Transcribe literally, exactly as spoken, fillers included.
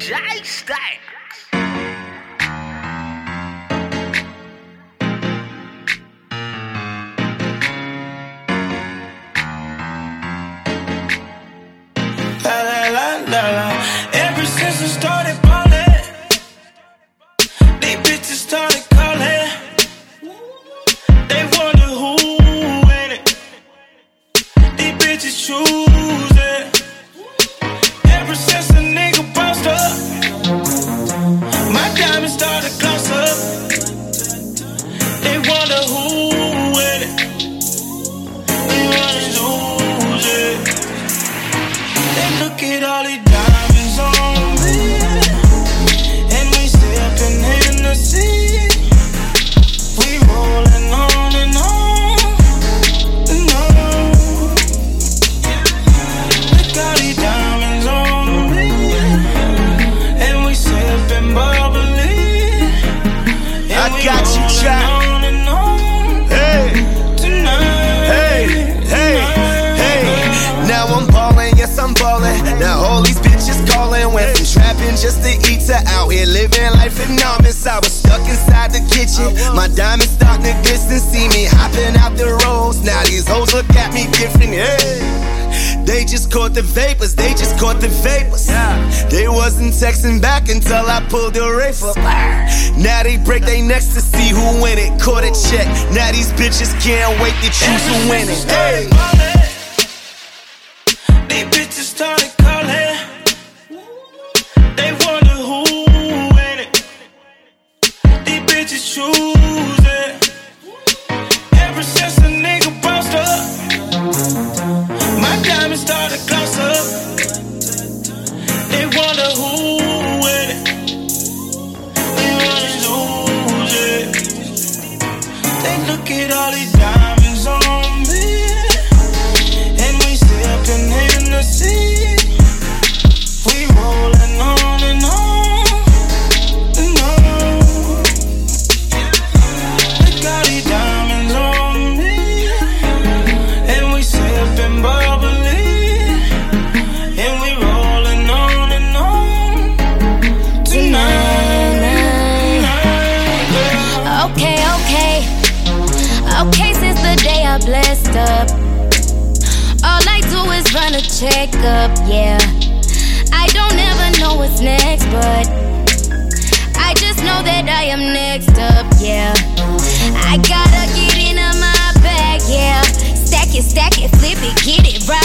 J-Stack. La la la la la. Ever since I started ballin', these bitches started calling. They wonder who in it. These bitches choosing. Ever since a nigga bossed up, my diamonds started gloss up. They wonder who in it. They wanna lose it. They look at all these diamonds on me, and we sippin' Hennessy. We rollin' on and on and on. Look all these diamonds on me, and we sippin' bubbly. And I we got you, rollin' Jack. on and on Hey, tonight. hey, hey, hey. Now I'm ballin', yes I'm ballin'. Now all these bitches callin'. Went from trapping just to eat to out here living life enormous. I was stuck inside the kitchen. My diamonds starting to glisten. See me hopping out the rolls. Now these hoes look at me different. Hey. They just caught the vapors, they just caught the vapors. They wasn't texting back until I pulled the rifle. Now they break their necks to see who win it. Caught a check, now these bitches can't wait to choose who win it. Hey. These bitches started calling. They wonder who in it. These bitches choosing. Ever since a nigga bossed up, my diamonds started gloss up. They wonder who in it. They wanna lose it. They look at all these diamonds on me, and we sippin' Hennessy. We rollin' on and on and on. Look all these diamonds on me, and we sippin' bubbly. And we rollin' on and on tonight. Okay, okay. Okay, since the day I blessed up, all I do is run a checkup, yeah. I don't ever know what's next, but I just know that I am next up, yeah. I gotta get into my bag, yeah. Stack it, stack it, flip it, get it right.